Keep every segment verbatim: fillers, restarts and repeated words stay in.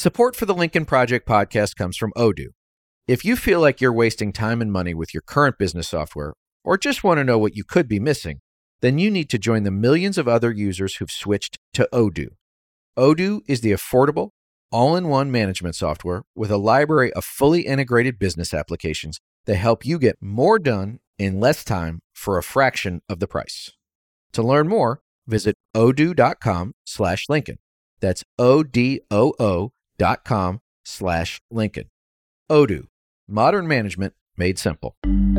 Support for the Lincoln Project podcast comes from Odoo. If you feel like you're wasting time and money with your current business software, or just want to know what you could be missing, then you need to join the millions of other users who've switched to Odoo. Odoo is the affordable, all-in-one management software with a library of fully integrated business applications that help you get more done in less time for a fraction of the price. To learn more, visit odoo.com slash Lincoln. That's O-D-O-O dot com slash Lincoln. Odoo, modern management made simple.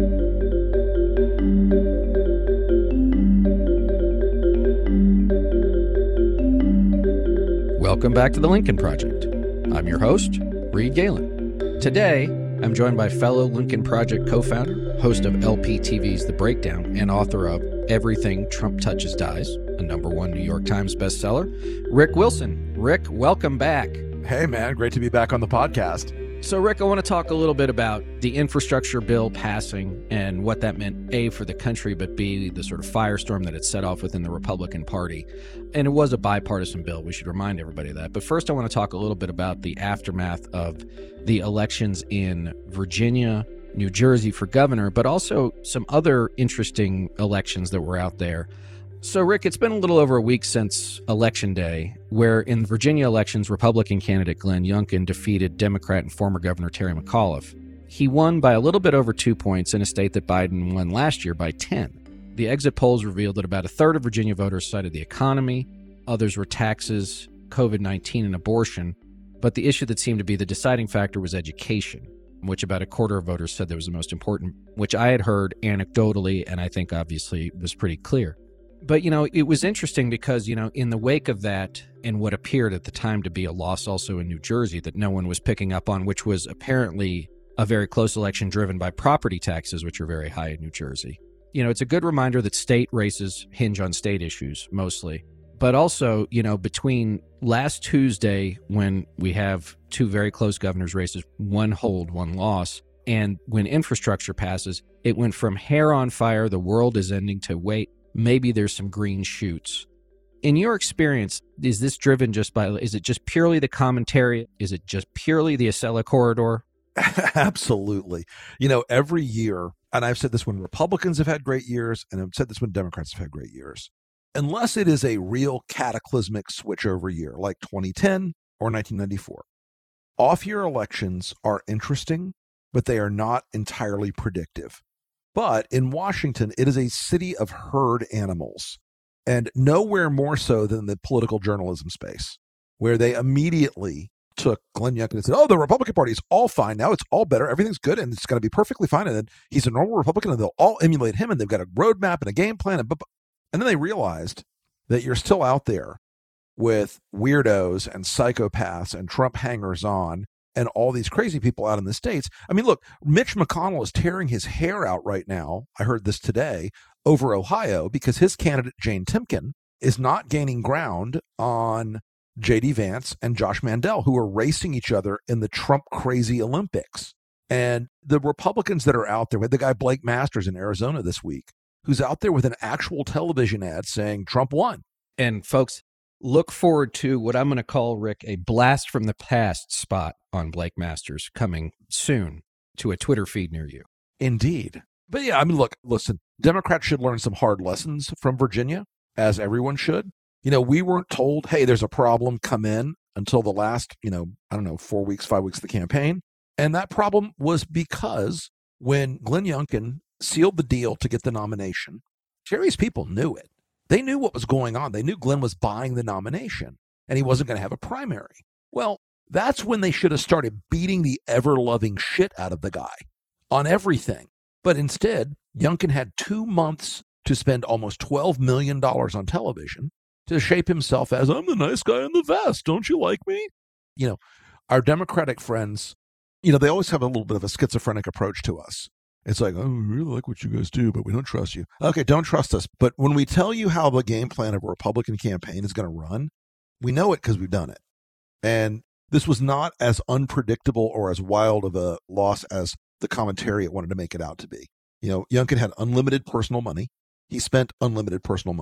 Welcome back to the Lincoln Project. I'm your host, Reed Galen. Today, I'm joined by fellow Lincoln Project co-founder, host of L P T V's The Breakdown, and author of Everything Trump Touches Dies, a number one New York Times bestseller, Rick Wilson. Rick, welcome back. Hey, man. Great to be back on the podcast. So, Rick, I want to talk a little bit about the infrastructure bill passing and what that meant, A, for the country, but B, the sort of firestorm that it set off within the Republican Party. And it was a bipartisan bill. We should remind everybody of that. But first, I want to talk a little bit about the aftermath of the elections in Virginia, New Jersey for governor, but also some other interesting elections that were out there. So, Rick, it's been a little over a week since Election Day, where in the Virginia elections, Republican candidate Glenn Youngkin defeated Democrat and former Governor Terry McAuliffe. He won by a little bit over two points in a state that Biden won last year by ten. The exit polls revealed that about a third of Virginia voters cited the economy, others were taxes, covid nineteen, and abortion, but the issue that seemed to be the deciding factor was education, which about a quarter of voters said that was the most important, which I had heard anecdotally, and I think obviously was pretty clear. But, you know, it was interesting because, you know, in the wake of that and what appeared at the time to be a loss also in New Jersey that no one was picking up on, which was apparently a very close election driven by property taxes, which are very high in New Jersey. You know, it's a good reminder that state races hinge on state issues mostly. But also, you know, between last Tuesday, when we have two very close governor's races, one hold, one loss, and when infrastructure passes, it went from hair on fire, the world is ending, to wait, maybe there's some green shoots. In your experience, is this driven just by, is it just purely the commentary? Is it just purely the Acela corridor? Absolutely. You know, every year, and I've said this when Republicans have had great years, and I've said this when Democrats have had great years, unless it is a real cataclysmic switchover year like twenty ten or nineteen ninety-four, off-year elections are interesting, but they are not entirely predictive. But in Washington, it is a city of herd animals, and nowhere more so than the political journalism space, where they immediately took Glenn Youngkin and said, oh, the Republican Party is all fine now. It's all better. Everything's good, and it's going to be perfectly fine. And then he's a normal Republican, and they'll all emulate him, and they've got a roadmap and a game plan. And, and then they realized that you're still out there with weirdos and psychopaths and Trump hangers-on and all these crazy people out in the States. I mean, look, Mitch McConnell is tearing his hair out right now, I heard this today, over Ohio because his candidate, Jane Timken, is not gaining ground on J D Vance and Josh Mandel, who are racing each other in the Trump crazy Olympics. And the Republicans that are out there, we had the guy Blake Masters in Arizona this week, who's out there with an actual television ad saying Trump won. And folks, look forward to what I'm going to call, Rick, a blast from the past spot on Blake Masters coming soon to a Twitter feed near you. Indeed. But yeah, I mean, look, listen, Democrats should learn some hard lessons from Virginia, as everyone should. You know, we weren't told, hey, there's a problem, come in, until the last, you know, I don't know, four weeks, five weeks of the campaign. And that problem was because when Glenn Youngkin sealed the deal to get the nomination, Terry's people knew it. They knew what was going on. They knew Glenn was buying the nomination and he wasn't going to have a primary. Well, that's when they should have started beating the ever-loving shit out of the guy on everything. But instead, Youngkin had two months to spend almost twelve million dollars on television to shape himself as, I'm the nice guy in the vest. Don't you like me? You know, our Democratic friends, you know, they always have a little bit of a schizophrenic approach to us. It's like, oh, we really like what you guys do, but we don't trust you. Okay, don't trust us. But when we tell you how the game plan of a Republican campaign is going to run, we know it because we've done it. And this was not as unpredictable or as wild of a loss as the commentariat wanted to make it out to be. You know, Youngkin had unlimited personal money. He spent unlimited personal money.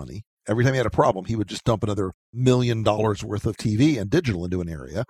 Every time he had a problem, he would just dump another million dollars worth of T V and digital into an area.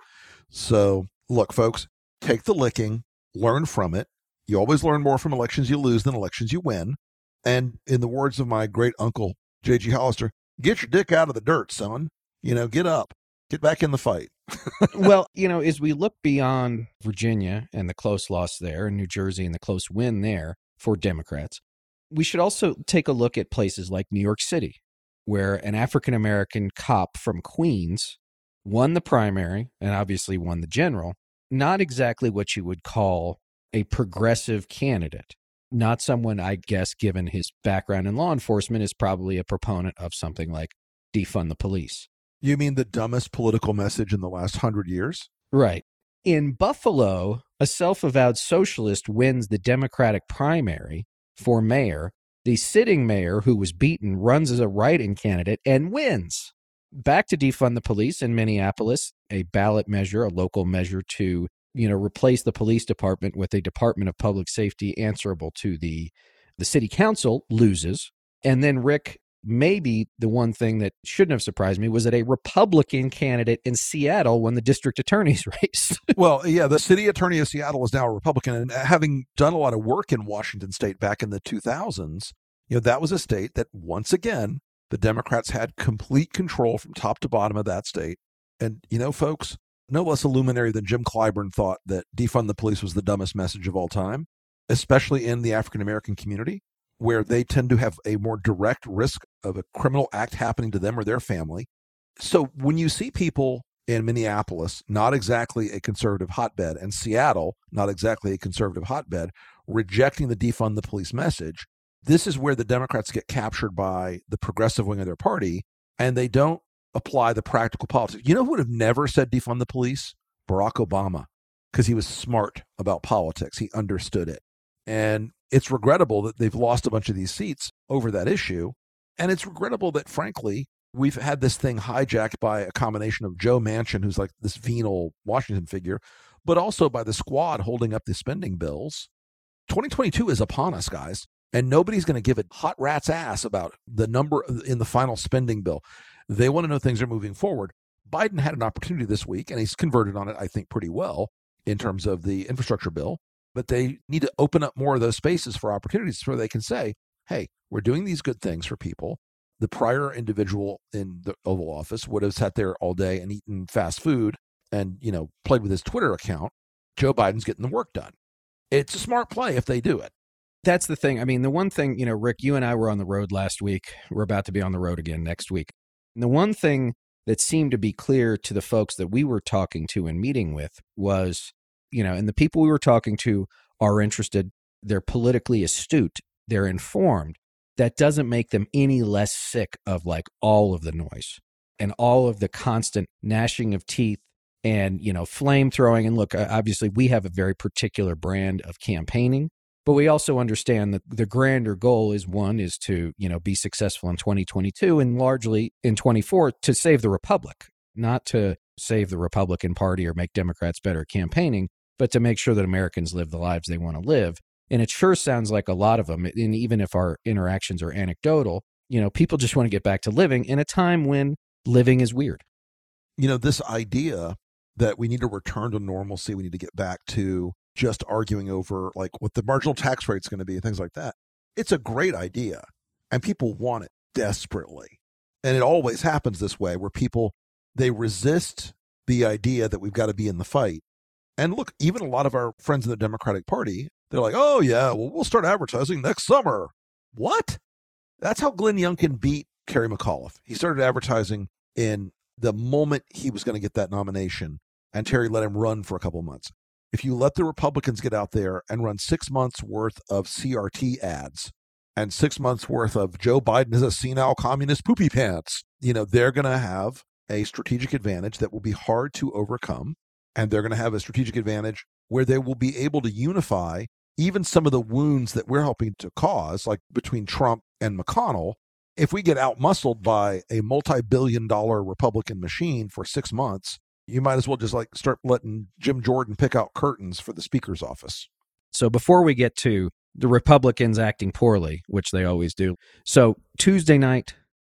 So look, folks, take the licking, learn from it. You always learn more from elections you lose than elections you win. And in the words of my great uncle, J G Hollister, get your dick out of the dirt, son. You know, get up, get back in the fight. Well, you know, as we look beyond Virginia and the close loss there, and New Jersey and the close win there for Democrats, we should also take a look at places like New York City, where an African-American cop from Queens won the primary and obviously won the general. Not exactly what you would call a progressive candidate. Not someone, I guess, given his background in law enforcement, is probably a proponent of something like defund the police. You mean the dumbest political message in the last hundred years? Right. In Buffalo, a self-avowed socialist wins the Democratic primary for mayor. The sitting mayor, who was beaten, runs as a write-in candidate and wins. Back to defund the police in Minneapolis, a ballot measure, a local measure to, you know, replace the police department with a Department of Public Safety answerable to the, the city council, loses. And then, Rick, maybe the one thing that shouldn't have surprised me was that a Republican candidate in Seattle won the district attorney's race. Well, yeah, the city attorney of Seattle is now a Republican. And having done a lot of work in Washington state back in the two thousands, you know, that was a state that, once again, the Democrats had complete control from top to bottom of that state. And, you know, folks, no less a luminary than Jim Clyburn thought that defund the police was the dumbest message of all time, especially in the African-American community, where they tend to have a more direct risk of a criminal act happening to them or their family. So when you see people in Minneapolis, not exactly a conservative hotbed, and Seattle, not exactly a conservative hotbed, rejecting the defund the police message, this is where the Democrats get captured by the progressive wing of their party, and they don't apply the practical politics. You know who would have never said defund the police? Barack Obama, because he was smart about politics. He understood it. And it's regrettable that they've lost a bunch of these seats over that issue. And it's regrettable that, frankly, we've had this thing hijacked by a combination of Joe Manchin, who's like this venal Washington figure, but also by the squad holding up the spending bills. twenty twenty-two is upon us, guys, and nobody's going to give a hot rat's ass about the number in the final spending bill. They want to know things are moving forward. Biden had an opportunity this week, and he's converted on it, I think, pretty well in terms of the infrastructure bill. But they need to open up more of those spaces for opportunities where they can say, hey, we're doing these good things for people. The prior individual in the Oval Office would have sat there all day and eaten fast food and, you know, played with his Twitter account. Joe Biden's getting the work done. It's a smart play if they do it. That's the thing. I mean, the one thing, you know, Rick, you and I were on the road last week. We're about to be on the road again next week. And the one thing that seemed to be clear to the folks that we were talking to and meeting with was, you know, and the people we were talking to are interested, they're politically astute, they're informed. That doesn't make them any less sick of like all of the noise and all of the constant gnashing of teeth and, you know, flame throwing. And look, obviously we have a very particular brand of campaigning, but we also understand that the grander goal is one is to, you know, be successful in twenty twenty-two and largely in twenty-four to save the republic, not to save the Republican Party or make Democrats better at campaigning, but to make sure that Americans live the lives they want to live. And it sure sounds like a lot of them, and even if our interactions are anecdotal, you know, people just want to get back to living in a time when living is weird. You know, this idea that we need to return to normalcy, we need to get back to just arguing over like what the marginal tax rate is going to be and things like that. It's a great idea, and people want it desperately. And it always happens this way where people, they resist the idea that we've got to be in the fight. And look, even a lot of our friends in the Democratic Party, they're like, oh, yeah, well, we'll start advertising next summer. What? That's how Glenn Youngkin beat Terry McAuliffe. He started advertising in the moment he was going to get that nomination, and Terry let him run for a couple of months. If you let the Republicans get out there and run six months worth of C R T ads and six months worth of Joe Biden is a senile communist poopy pants, you know, they're going to have a strategic advantage that will be hard to overcome. And they're going to have a strategic advantage where they will be able to unify even some of the wounds that we're helping to cause, like between Trump and McConnell. If we get outmuscled by a multi-billion dollar Republican machine for six months, you might as well just like start letting Jim Jordan pick out curtains for the speaker's office. So before we get to the Republicans acting poorly, which they always do. So Tuesday night,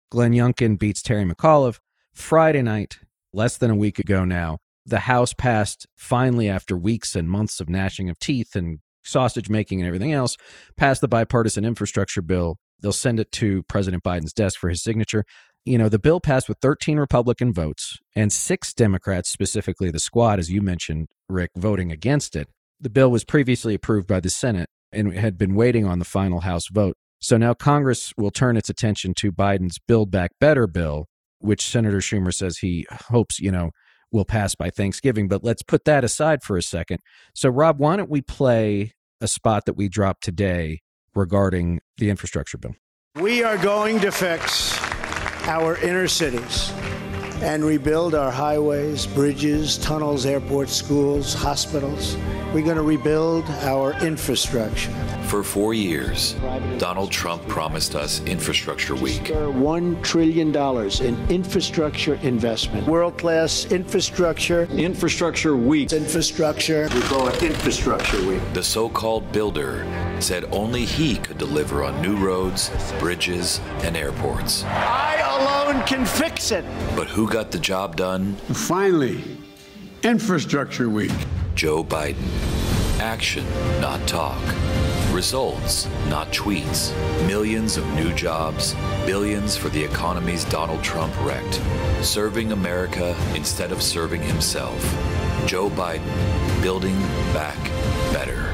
Glenn Youngkin beats Terry McAuliffe. Friday night, less than a week ago now, the House passed, finally after weeks and months of gnashing of teeth and sausage making and everything else, passed the bipartisan infrastructure bill. They'll send it to President Biden's desk for his signature. You know, the bill passed with thirteen Republican votes and six Democrats, specifically the squad, as you mentioned, Rick, voting against it. The bill was previously approved by the Senate and had been waiting on the final House vote. So now Congress will turn its attention to Biden's Build Back Better bill, which Senator Schumer says he hopes, you know, will pass by Thanksgiving. But let's put that aside for a second. So, Rob, why don't we play a spot that we dropped today regarding the infrastructure bill? We are going to fix our inner cities and rebuild our highways, bridges, tunnels, airports, schools, hospitals. We're going to rebuild our infrastructure. For four years, Donald Trump promised us Infrastructure Week. One trillion dollars in infrastructure investment. World-class infrastructure. Infrastructure Week. Infrastructure. We call it Infrastructure Week. The so-called builder said only he could deliver on new roads, bridges, and airports. I alone can fix it. But who got the job done? Finally, Infrastructure Week. Joe Biden. Action, not talk. Results, not tweets. Millions of new jobs, billions for the economies Donald Trump wrecked. Serving America instead of serving himself. Joe Biden, building back better.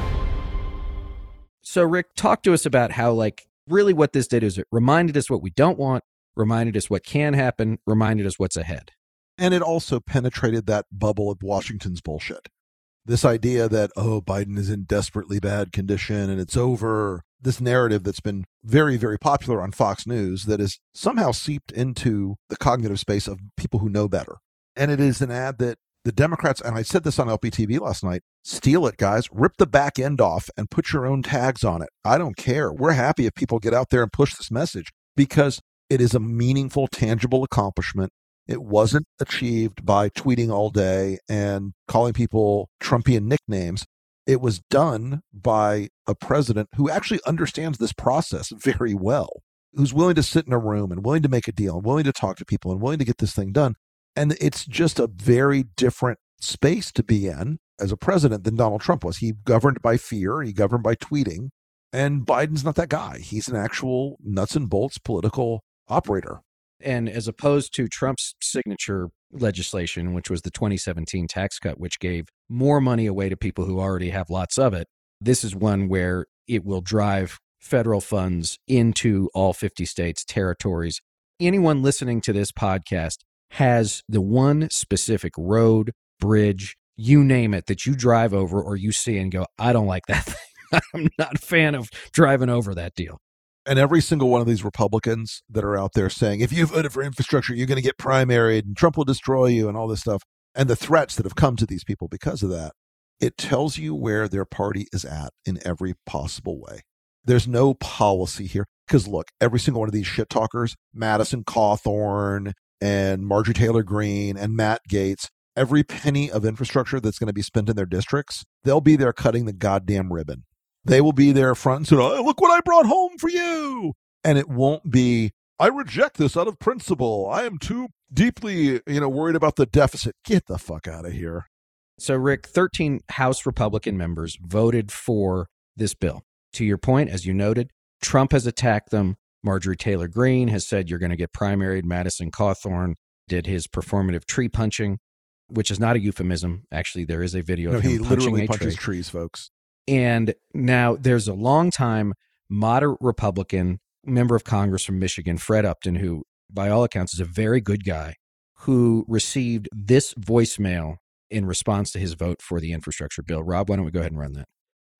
So, Rick, talk to us about how, like, really what this did is it reminded us what we don't want, reminded us what can happen, reminded us what's ahead. And it also penetrated that bubble of Washington's bullshit. This idea that, oh, Biden is in desperately bad condition and it's over. This narrative that's been very, very popular on Fox News that is somehow seeped into the cognitive space of people who know better. And it is an ad that the Democrats, and I said this on L P T V last night, steal it, guys. Rip the back end off and put your own tags on it. I don't care. We're happy if people get out there and push this message because it is a meaningful, tangible accomplishment. It wasn't achieved by tweeting all day and calling people Trumpian nicknames. It was done by a president who actually understands this process very well, who's willing to sit in a room and willing to make a deal and willing to talk to people and willing to get this thing done. And it's just a very different space to be in as a president than Donald Trump was. He governed by fear. He governed by tweeting. And Biden's not that guy. He's an actual nuts and bolts political operator. And as opposed to Trump's signature legislation, which was the twenty seventeen tax cut, which gave more money away to people who already have lots of it, this is one where it will drive federal funds into all fifty states, territories. Anyone listening to this podcast has the one specific road, bridge, you name it, that you drive over or you see and go, I don't like that thing. I'm not a fan of driving over that deal. And every single one of these Republicans that are out there saying, if you voted for infrastructure, you're going to get primaried and Trump will destroy you and all this stuff, and the threats that have come to these people because of that, it tells you where their party is at in every possible way. There's no policy here. Because look, every single one of these shit talkers, Madison Cawthorn and Marjorie Taylor Greene and Matt Gaetz, every penny of infrastructure that's going to be spent in their districts, they'll be there cutting the goddamn ribbon. They will be there front and center, oh, look what I brought home for you. And it won't be, I reject this out of principle. I am too deeply, you know, worried about the deficit. Get the fuck out of here. So, Rick, thirteen House Republican members voted for this bill. To your point, as you noted, Trump has attacked them. Marjorie Taylor Greene has said you're going to get primaried. Madison Cawthorn did his performative tree punching, which is not a euphemism. Actually, there is a video No, of him he punching literally a punches tree. trees, folks. And now there's a longtime moderate Republican member of Congress from Michigan, Fred Upton, who by all accounts is a very good guy, who received this voicemail in response to his vote for the infrastructure bill. Rob, why don't we go ahead and run that?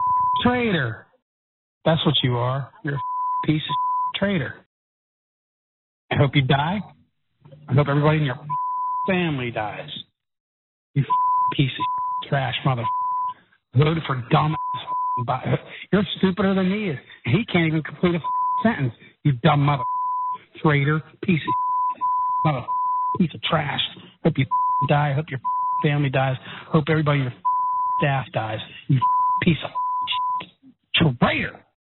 Traitor. That's what you are. You're a piece of traitor. I hope you die. I hope everybody in your family dies. You piece of trash mother. Voted for dumb ass. You're stupider than he is. He can't even complete a sentence. You dumb mother. Traitor. Piece of mother. Piece of trash. Hope you die. Hope your family dies. Hope everybody in your staff dies. You piece of traitor.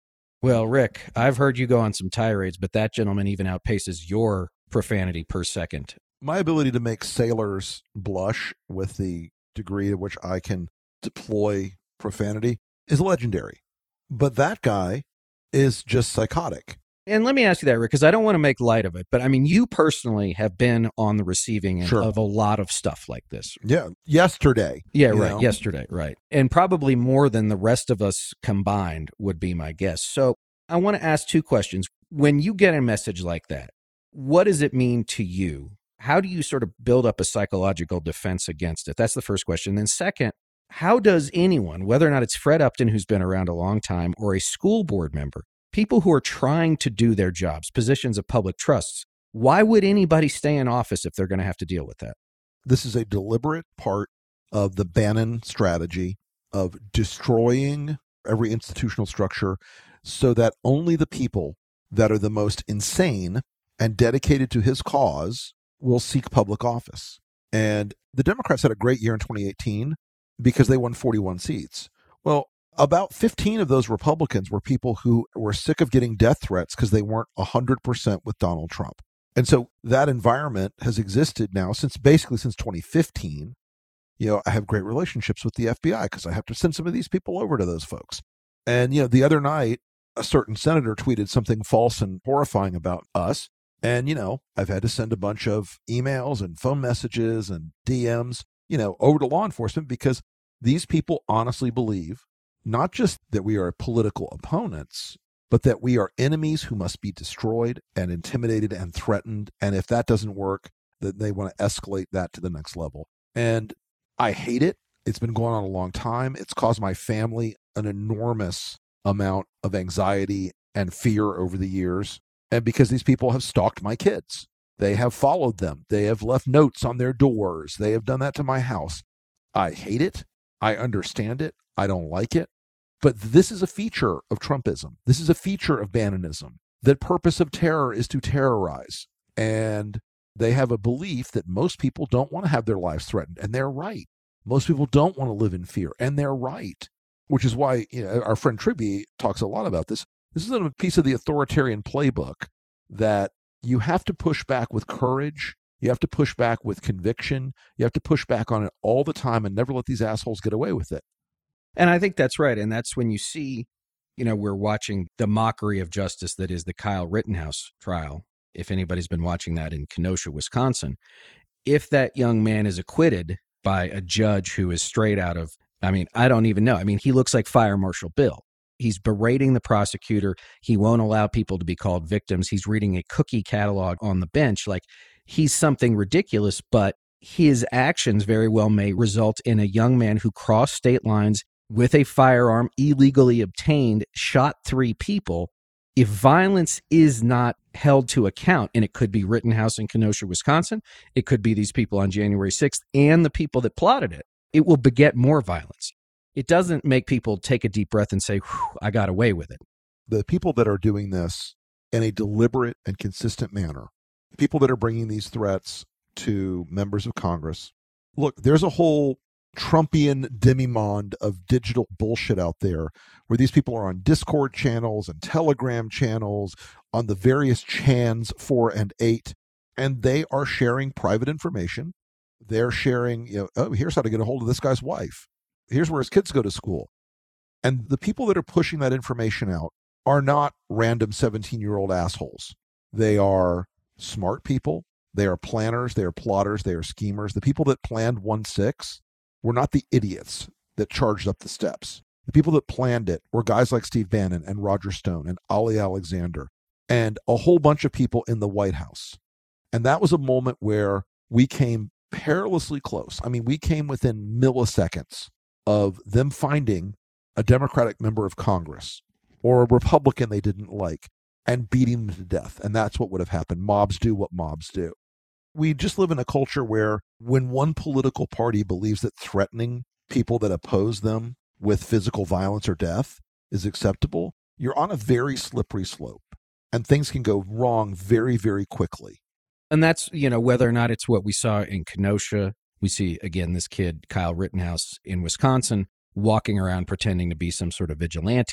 Well, Rick, I've heard you go on some tirades, but that gentleman even outpaces your profanity per second. My ability to make sailors blush with the degree to which I can deploy profanity is legendary. But that guy is just psychotic. And let me ask you that, Rick, because I don't want to make light of it, but I mean, you personally have been on the receiving end Sure. of a lot of stuff like this. Yeah. Yesterday. Yeah, you right. know? Yesterday, right. And probably more than the rest of us combined would be my guess. So I want to ask two questions. When you get a message like that, what does it mean to you? How do you sort of build up a psychological defense against it? That's the first question. Then second, how does anyone, whether or not it's Fred Upton, who's been around a long time, or a school board member, people who are trying to do their jobs, positions of public trusts, why would anybody stay in office if they're going to have to deal with that? This is a deliberate part of the Bannon strategy of destroying every institutional structure so that only the people that are the most insane and dedicated to his cause will seek public office. And the Democrats had a great year in twenty eighteen because they won forty-one seats. Well, about fifteen of those Republicans were people who were sick of getting death threats because they weren't one hundred percent with Donald Trump. And so that environment has existed now since basically since twenty fifteen. You know, I have great relationships with the F B I because I have to send some of these people over to those folks. And, you know, the other night, a certain senator tweeted something false and horrifying about us. And, you know, I've had to send a bunch of emails and phone messages and D Ms, you know, over to law enforcement because these people honestly believe not just that we are political opponents, but that we are enemies who must be destroyed and intimidated and threatened. And if that doesn't work, that they want to escalate that to the next level. And I hate it. It's been going on a long time. It's caused my family an enormous amount of anxiety and fear over the years. And because these people have stalked my kids, they have followed them. They have left notes on their doors. They have done that to my house. I hate it. I understand it. I don't like it. But this is a feature of Trumpism. This is a feature of Bannonism. The purpose of terror is to terrorize. And they have a belief that most people don't want to have their lives threatened. And they're right. Most people don't want to live in fear. And they're right. Which is why, you know, our friend Tribby talks a lot about this. This is a piece of the authoritarian playbook that you have to push back with courage. You have to push back with conviction. You have to push back on it all the time and never let these assholes get away with it. And I think that's right. And that's when you see, you know, we're watching the mockery of justice that is the Kyle Rittenhouse trial. If anybody's been watching that in Kenosha, Wisconsin, if that young man is acquitted by a judge who is straight out of, I mean, I don't even know. I mean, he looks like Fire Marshal Bill. He's berating the prosecutor. He won't allow people to be called victims. He's reading a cookie catalog on the bench. Like, he's something ridiculous, but his actions very well may result in a young man who crossed state lines with a firearm illegally obtained, shot three people. If violence is not held to account, and it could be Rittenhouse in Kenosha, Wisconsin, it could be these people on January sixth and the people that plotted it, it will beget more violence. It doesn't make people take a deep breath and say, I got away with it. The people that are doing this in a deliberate and consistent manner, the people that are bringing these threats to members of Congress, look, there's a whole Trumpian demimonde of digital bullshit out there where these people are on Discord channels and Telegram channels, on the various Chans four and eight, and they are sharing private information. They're sharing, you know, oh, here's how to get a hold of this guy's wife. Here's where his kids go to school. And the people that are pushing that information out are not random seventeen-year-old assholes. They are smart people. They are planners. They are plotters. They are schemers. The people that planned one six were not the idiots that charged up the steps. The people that planned it were guys like Steve Bannon and Roger Stone and Ali Alexander and a whole bunch of people in the White House. And that was a moment where we came perilously close. I mean, we came within milliseconds of them finding a Democratic member of Congress or a Republican they didn't like and beating them to death. And that's what would have happened. Mobs do what mobs do. We just live in a culture where when one political party believes that threatening people that oppose them with physical violence or death is acceptable, you're on a very slippery slope and things can go wrong very, very quickly. And that's, you know, whether or not it's what we saw in Kenosha. We see, again, this kid, Kyle Rittenhouse in Wisconsin, walking around pretending to be some sort of vigilante.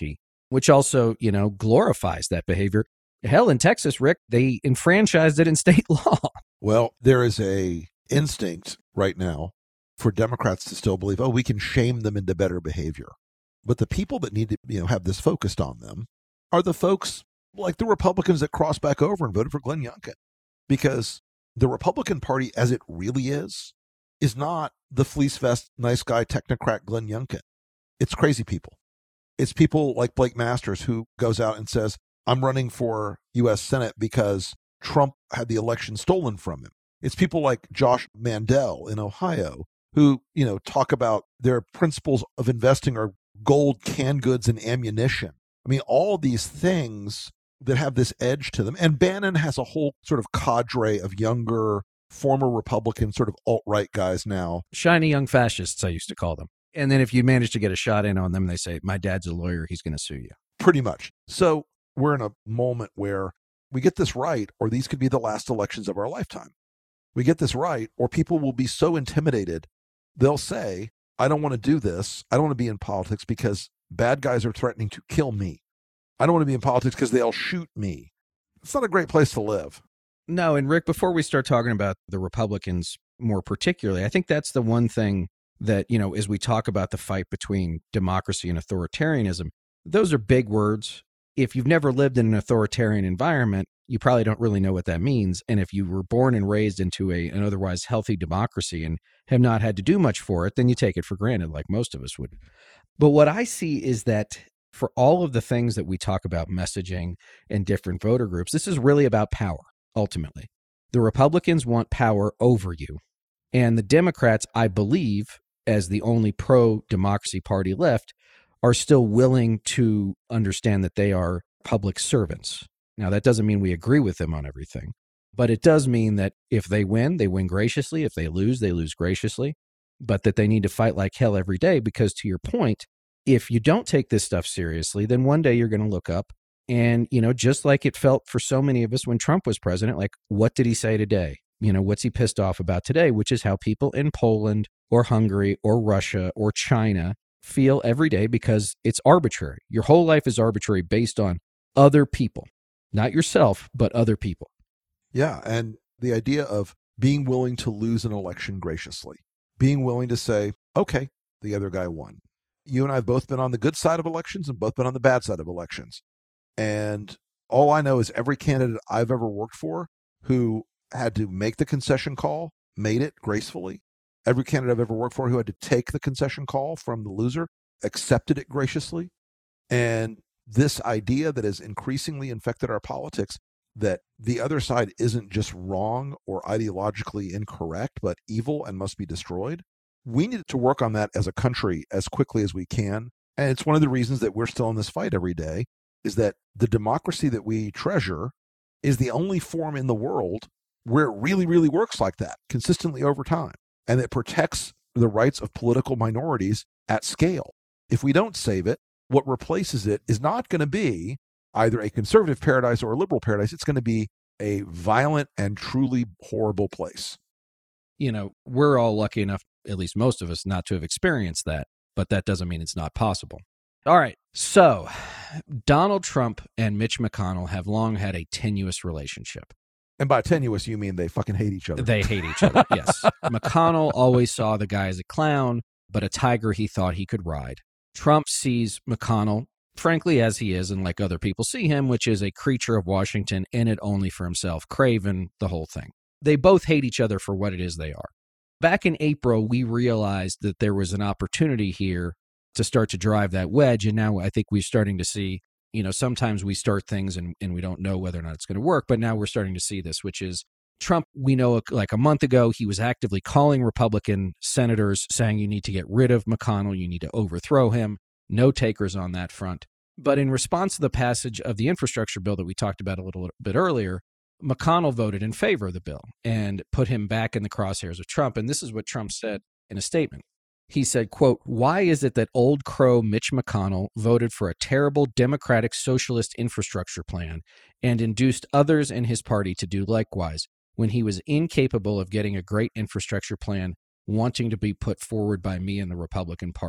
which also, you know, glorifies that behavior. Hell, in Texas, Rick, they enfranchised it in state law. Well, there is a instinct right now for Democrats to still believe, oh, we can shame them into better behavior. But the people that need to, you know, have this focused on them are the folks like the Republicans that crossed back over and voted for Glenn Youngkin. Because the Republican Party, as it really is, is not the fleece vest, nice guy, technocrat Glenn Youngkin. It's crazy people. It's people like Blake Masters who goes out and says, I'm running for U S Senate because Trump had the election stolen from him. It's people like Josh Mandel in Ohio who, you know, talk about their principles of investing are gold, canned goods, and ammunition. I mean, all these things that have this edge to them. And Bannon has a whole sort of cadre of younger, former Republican sort of alt-right guys now. Shiny young fascists, I used to call them. And then if you manage to get a shot in on them, they say, my dad's a lawyer, he's going to sue you. Pretty much. So we're in a moment where we get this right, or these could be the last elections of our lifetime. We get this right, or people will be so intimidated, they'll say, I don't want to do this. I don't want to be in politics because bad guys are threatening to kill me. I don't want to be in politics because they'll shoot me. It's not a great place to live. No, and Rick, before we start talking about the Republicans more particularly, I think that's the one thing that, you know, as we talk about the fight between democracy and authoritarianism, those are big words. If you've never lived in an authoritarian environment, you probably don't really know what that means. And if you were born and raised into a, an otherwise healthy democracy and have not had to do much for it, then you take it for granted like most of us would. But what I see is that for all of the things that we talk about messaging and different voter groups, this is really about power, ultimately. The Republicans want power over you. And the Democrats, I believe, as the only pro-democracy party left, are still willing to understand that they are public servants. Now, that doesn't mean we agree with them on everything, but it does mean that if they win, they win graciously. If they lose, they lose graciously, but that they need to fight like hell every day because, to your point, if you don't take this stuff seriously, then one day you're going to look up and, you know, just like it felt for so many of us when Trump was president, like, what did he say today? You know, what's he pissed off about today? Which is how people in Poland or Hungary or Russia or China feel every day because it's arbitrary. Your whole life is arbitrary based on other people, not yourself, but other people. Yeah. And the idea of being willing to lose an election graciously, being willing to say, okay, the other guy won. You and I have both been on the good side of elections and both been on the bad side of elections. And all I know is every candidate I've ever worked for who had to make the concession call, made it gracefully. Every candidate I've ever worked for who had to take the concession call from the loser accepted it graciously. And this idea that has increasingly infected our politics, that the other side isn't just wrong or ideologically incorrect, but evil and must be destroyed. We need to work on that as a country as quickly as we can. And it's one of the reasons that we're still in this fight every day, is that the democracy that we treasure is the only form in the world where it really, really works like that consistently over time. And it protects the rights of political minorities at scale. If we don't save it, what replaces it is not going to be either a conservative paradise or a liberal paradise. It's going to be a violent and truly horrible place. You know, we're all lucky enough, at least most of us, not to have experienced that, but that doesn't mean it's not possible. All right. So Donald Trump and Mitch McConnell have long had a tenuous relationship. And by tenuous, you mean they fucking hate each other. They hate each other, yes. McConnell always saw the guy as a clown, but a tiger he thought he could ride. Trump sees McConnell, frankly, as he is, and like other people see him, which is a creature of Washington, in it only for himself, craven, the whole thing. They both hate each other for what it is they are. Back in April, we realized that there was an opportunity here to start to drive that wedge, and now I think we're starting to see, you know, sometimes we start things and, and we don't know whether or not it's going to work, but now we're starting to see this, which is Trump, we know like a month ago, he was actively calling Republican senators saying you need to get rid of McConnell, you need to overthrow him, no takers on that front. But in response to the passage of the infrastructure bill that we talked about a little bit earlier, McConnell voted in favor of the bill and put him back in the crosshairs of Trump. And this is what Trump said in a statement. He said, quote, "Why is it that old crow Mitch McConnell voted for a terrible democratic socialist infrastructure plan and induced others in his party to do likewise when he was incapable of getting a great infrastructure plan wanting to be put forward by me and the Republican Party?"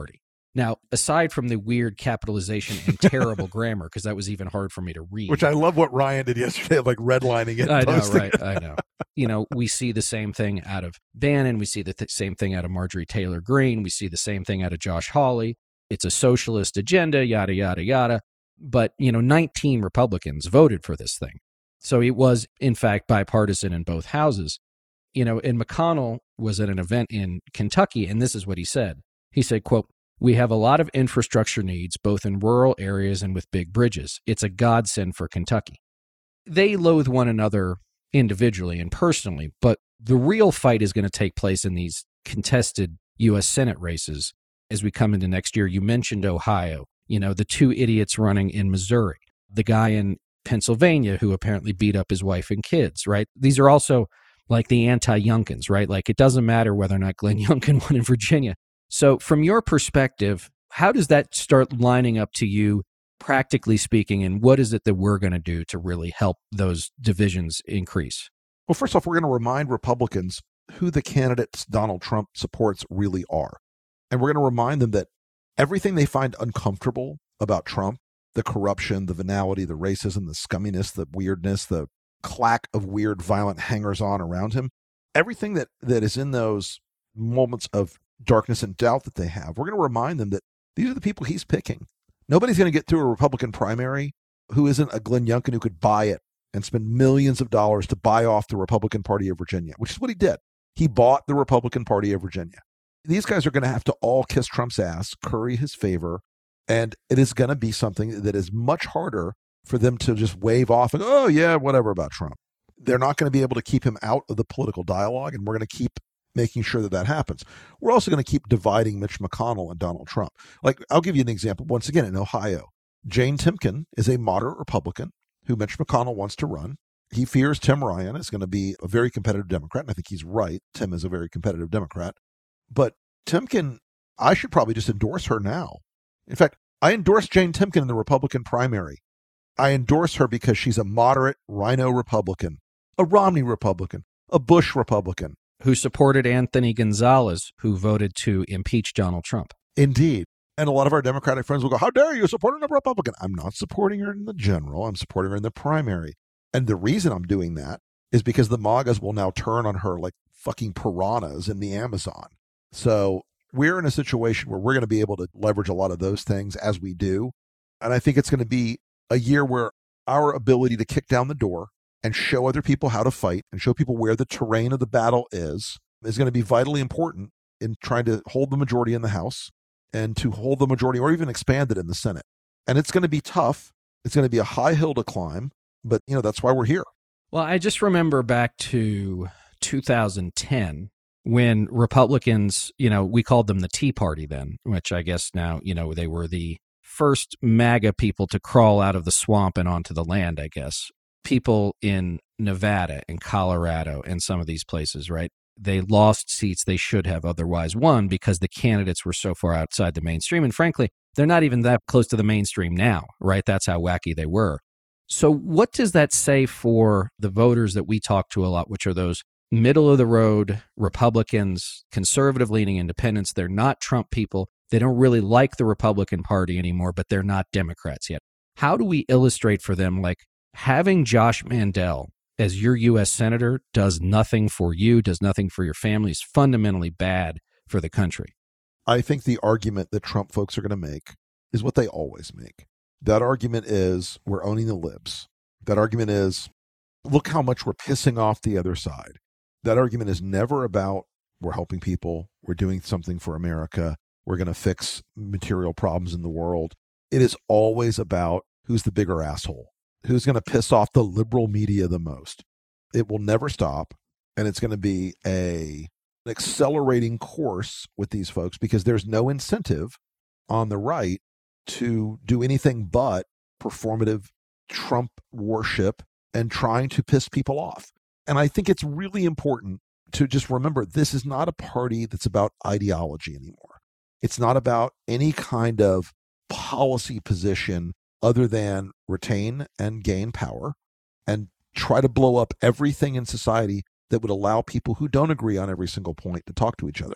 Now, aside from the weird capitalization and terrible grammar, because that was even hard for me to read. Which I love what Ryan did yesterday, like redlining it. I know, posting. right? I know. You know, we see the same thing out of Bannon. We see the th- same thing out of Marjorie Taylor Greene. We see the same thing out of Josh Hawley. It's a socialist agenda, yada, yada, yada. But, you know, nineteen Republicans voted for this thing. So it was, in fact, bipartisan in both houses. You know, and McConnell was at an event in Kentucky, and this is what he said. He said, quote, "We have a lot of infrastructure needs, both in rural areas and with big bridges. It's a godsend for Kentucky." They loathe one another individually and personally, but the real fight is going to take place in these contested U S Senate races as we come into next year. You mentioned Ohio, you know, the two idiots running in Missouri, the guy in Pennsylvania who apparently beat up his wife and kids, right? These are also like the anti-Youngkins, right? Like it doesn't matter whether or not Glenn Youngkin won in Virginia. So from your perspective, how does that start lining up to you, practically speaking, and what is it that we're going to do to really help those divisions increase? Well, first off, we're going to remind Republicans who the candidates Donald Trump supports really are. And we're going to remind them that everything they find uncomfortable about Trump, the corruption, the venality, the racism, the scumminess, the weirdness, the clack of weird, violent hangers-on around him, everything that, that is in those moments of darkness and doubt that they have, we're going to remind them that these are the people he's picking. Nobody's going to get through a Republican primary who isn't a Glenn Youngkin who could buy it and spend millions of dollars to buy off the Republican Party of Virginia, which is what he did. He bought the Republican Party of Virginia. These guys are going to have to all kiss Trump's ass, curry his favor, and it is going to be something that is much harder for them to just wave off and, oh, yeah, whatever about Trump. They're not going to be able to keep him out of the political dialogue, and we're going to keep making sure that that happens. We're also going to keep dividing Mitch McConnell and Donald Trump. Like, I'll give you an example. Once again, in Ohio, Jane Timken is a moderate Republican who Mitch McConnell wants to run. He fears Tim Ryan is going to be a very competitive Democrat, and I think he's right. Tim is a very competitive Democrat. But Timken, I should probably just endorse her now. In fact, I endorsed Jane Timken in the Republican primary. I endorse her because she's a moderate Rhino Republican, a Romney Republican, a Bush Republican. Who supported Anthony Gonzalez, who voted to impeach Donald Trump. Indeed. And a lot of our Democratic friends will go, how dare you support a Republican? I'm not supporting her in the general. I'm supporting her in the primary. And the reason I'm doing that is because the MAGAs will now turn on her like fucking piranhas in the Amazon. So we're in a situation where we're going to be able to leverage a lot of those things as we do. And I think it's going to be a year where our ability to kick down the door and show other people how to fight and show people where the terrain of the battle is, is going to be vitally important in trying to hold the majority in the House and to hold the majority or even expand it in the Senate. And it's going to be tough. It's going to be a high hill to climb, but you know, that's why we're here. Well, I just remember back to two thousand ten when Republicans, you know, we called them the Tea Party then, which I guess now, you know, they were the first MAGA people to crawl out of the swamp and onto the land, I guess. People in Nevada and Colorado and some of these places, right? They lost seats they should have otherwise won because the candidates were so far outside the mainstream. And frankly, they're not even that close to the mainstream now, right? That's how wacky they were. So what does that say for the voters that we talk to a lot, which are those middle of the road Republicans, conservative leaning independents? They're not Trump people. They don't really like the Republican Party anymore, but they're not Democrats yet. How do we illustrate for them, like, having Josh Mandel as your U S senator does nothing for you, does nothing for your family, is fundamentally bad for the country? I think the argument that Trump folks are going to make is what they always make. That argument is, we're owning the libs. That argument is, look how much we're pissing off the other side. That argument is never about, we're helping people, we're doing something for America, we're going to fix material problems in the world. It is always about who's the bigger asshole. Who's going to piss off the liberal media the most? It will never stop, and it's going to be a an accelerating course with these folks because there's no incentive on the right to do anything but performative Trump worship and trying to piss people off. And I think it's really important to just remember this is not a party that's about ideology anymore. It's not about any kind of policy position other than retain and gain power and try to blow up everything in society that would allow people who don't agree on every single point to talk to each other.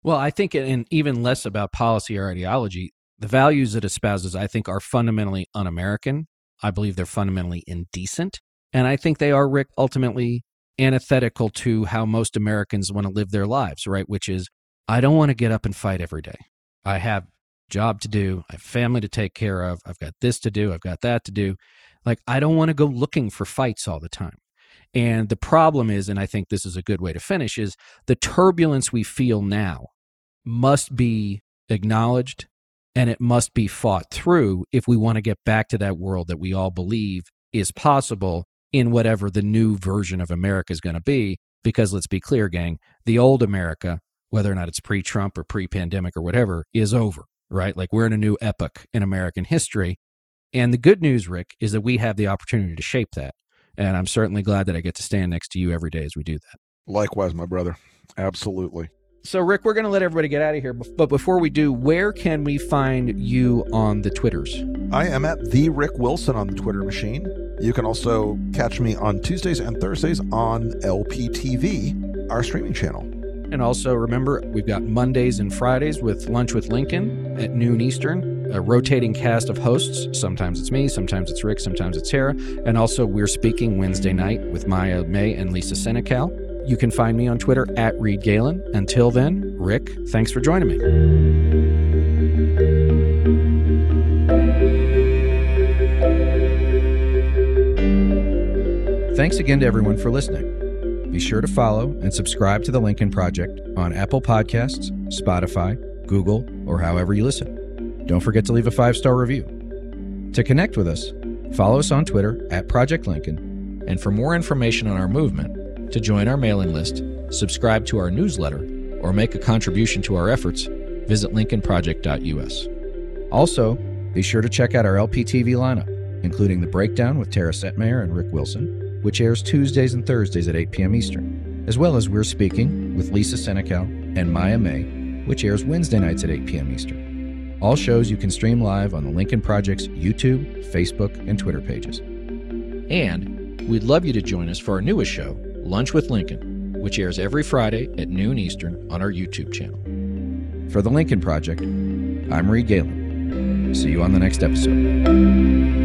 Well, I think, and even less about policy or ideology, the values it espouses, I think, are fundamentally un-American. I believe they're fundamentally indecent. And I think they are, Rick, ultimately antithetical to how most Americans want to live their lives, right? Which is, I don't want to get up and fight every day. I have a job to do. I have family to take care of. I've got this to do. I've got that to do. Like, I don't want to go looking for fights all the time. And the problem is, and I think this is a good way to finish, is the turbulence we feel now must be acknowledged and it must be fought through if we want to get back to that world that we all believe is possible in whatever the new version of America is going to be. Because let's be clear, gang, the old America, whether or not it's pre-Trump or pre-pandemic or whatever, is over, right? Like, we're in a new epoch in American history. And the good news, Rick, is that we have the opportunity to shape that. And I'm certainly glad that I get to stand next to you every day as we do that. Likewise, my brother. Absolutely. So, Rick, we're going to let everybody get out of here. But before we do, where can we find you on the Twitters? I am at the Rick Wilson on the Twitter machine. You can also catch me on Tuesdays and Thursdays on L P T V, our streaming channel. And also, remember, we've got Mondays and Fridays with Lunch with Lincoln at noon Eastern, a rotating cast of hosts. Sometimes it's me, sometimes it's Rick, sometimes it's Tara. And also, We're Speaking Wednesday night with Maya May and Lisa Senecal. You can find me on Twitter at Reed Galen. Until then, Rick, thanks for joining me. Thanks again to everyone for listening. Be sure to follow and subscribe to The Lincoln Project on Apple Podcasts, Spotify, Google, or however you listen. Don't forget to leave a five-star review. To connect with us, follow us on Twitter at Project Lincoln. And for more information on our movement, to join our mailing list, subscribe to our newsletter, or make a contribution to our efforts, visit lincoln project dot u s. Also, be sure to check out our L P T V lineup, including The Breakdown with Tara Setmayer and Rick Wilson, which airs Tuesdays and Thursdays at eight p.m. Eastern, as well as We're Speaking with Lisa Senecal and Maya May, which airs Wednesday nights at eight p.m. Eastern. All shows you can stream live on the Lincoln Project's YouTube, Facebook, and Twitter pages. And we'd love you to join us for our newest show, Lunch with Lincoln, which airs every Friday at noon Eastern on our YouTube channel. For The Lincoln Project, I'm Reed Galen. See you on the next episode.